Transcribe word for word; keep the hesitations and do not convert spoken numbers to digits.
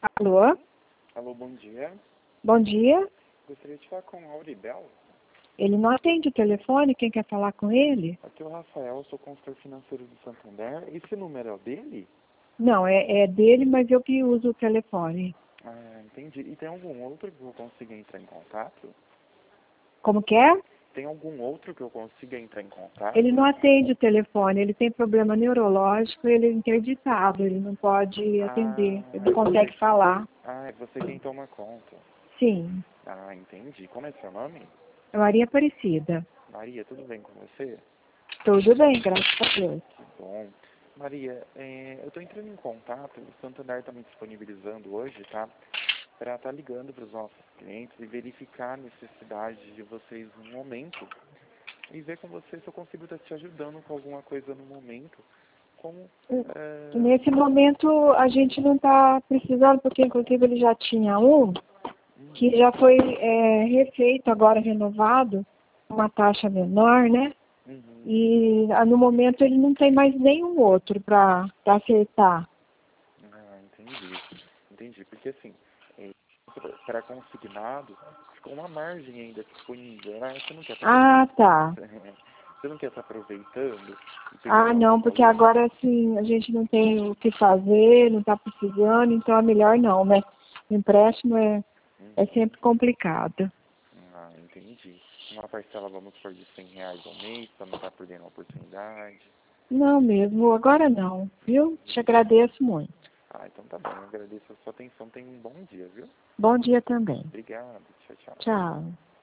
Alô? Alô, bom dia. Bom dia. Gostaria de falar com o Auribel. Ele não atende o telefone, quem quer falar com ele? Aqui é o Rafael, eu sou consultor financeiro do Santander. Esse número é o dele? Não, é, é dele, mas eu que uso o telefone. Ah, entendi. E tem algum outro que eu consiga entrar em contato? Como que é? Tem algum outro que eu consiga entrar em contato? Ele não atende o telefone, ele tem problema neurológico, ele é interditado, ele não pode atender, Ah, ele não você... consegue falar. Ah, é você quem toma conta. Sim, Ah, entendi. Como é seu nome? é Maria Aparecida. Maria, tudo bem com você? Tudo bem, graças a Deus. Que bom. Maria, é, eu estou entrando em contato, o Santander está me disponibilizando hoje, tá? Para estar ligando para os nossos clientes e verificar a necessidade de vocês no momento e ver com vocês se eu consigo estar te ajudando com alguma coisa no momento. Como, é... Nesse momento a gente não está precisando, porque inclusive ele já tinha um, que já foi é, refeito, agora renovado, uma taxa menor, né? Uhum. E no momento ele não tem mais nenhum outro para acertar. Ah, entendi. Entendi, porque assim, para consignado, ficou uma margem ainda disponível, né? Você não quer estar Ah, tá. Você não quer estar aproveitando? Ah, não, porque agora assim, a gente não tem o que fazer, não está precisando, então é melhor não, né? O empréstimo é, Uhum. é sempre complicado. Ah, entendi. Uma parcela, vamos por de cem reais ao mês, para não estar perdendo a oportunidade. Não mesmo, agora não, viu? Te agradeço muito. Ah, então tá bom. Eu agradeço a sua atenção. Tenha um bom dia, viu? Bom dia também. Obrigado. Tchau, tchau. Tchau.